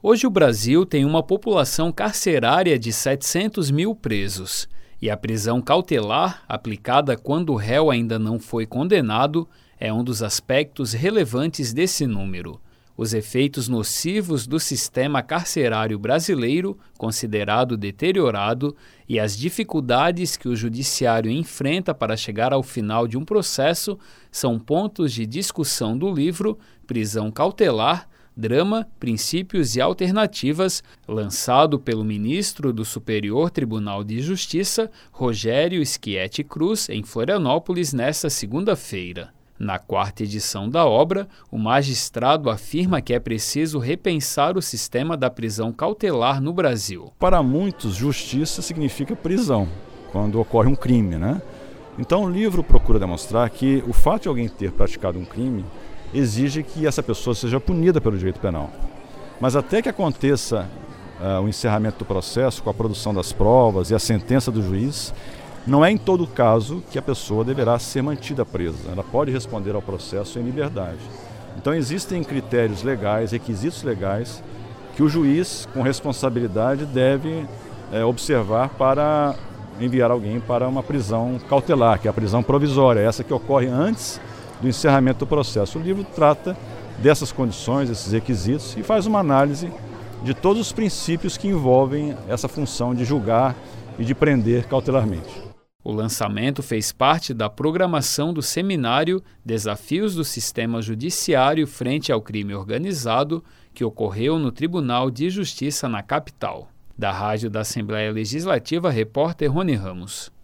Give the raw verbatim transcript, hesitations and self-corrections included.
Hoje o Brasil tem uma população carcerária de setecentos mil presos, e a prisão cautelar, aplicada quando o réu ainda não foi condenado, é um dos aspectos relevantes desse número. Os efeitos nocivos do sistema carcerário brasileiro, considerado deteriorado, e as dificuldades que o judiciário enfrenta para chegar ao final de um processo são pontos de discussão do livro Prisão Cautelar, Drama, Princípios e Alternativas, lançado pelo ministro do Superior Tribunal de Justiça, Rogério Schietti Cruz, em Florianópolis, nesta segunda-feira. Na quarta edição da obra, o magistrado afirma que é preciso repensar o sistema da prisão cautelar no Brasil. Para muitos, justiça significa prisão, quando ocorre um crime, né? Então o livro procura demonstrar que o fato de alguém ter praticado um crime exige que essa pessoa seja punida pelo direito penal. Mas até que aconteça uh, o encerramento do processo, com a produção das provas e a sentença do juiz, não é em todo caso que a pessoa deverá ser mantida presa. Ela pode responder ao processo em liberdade. Então existem critérios legais, requisitos legais, que o juiz, com responsabilidade, deve é, observar para enviar alguém para uma prisão cautelar, que é a prisão provisória, essa que ocorre antes do encerramento do processo. O livro trata dessas condições, desses requisitos, e faz uma análise de todos os princípios que envolvem essa função de julgar e de prender cautelarmente. O lançamento fez parte da programação do seminário Desafios do Sistema Judiciário frente ao Crime Organizado, que ocorreu no Tribunal de Justiça na capital. Da Rádio da Assembleia Legislativa, repórter Rony Ramos.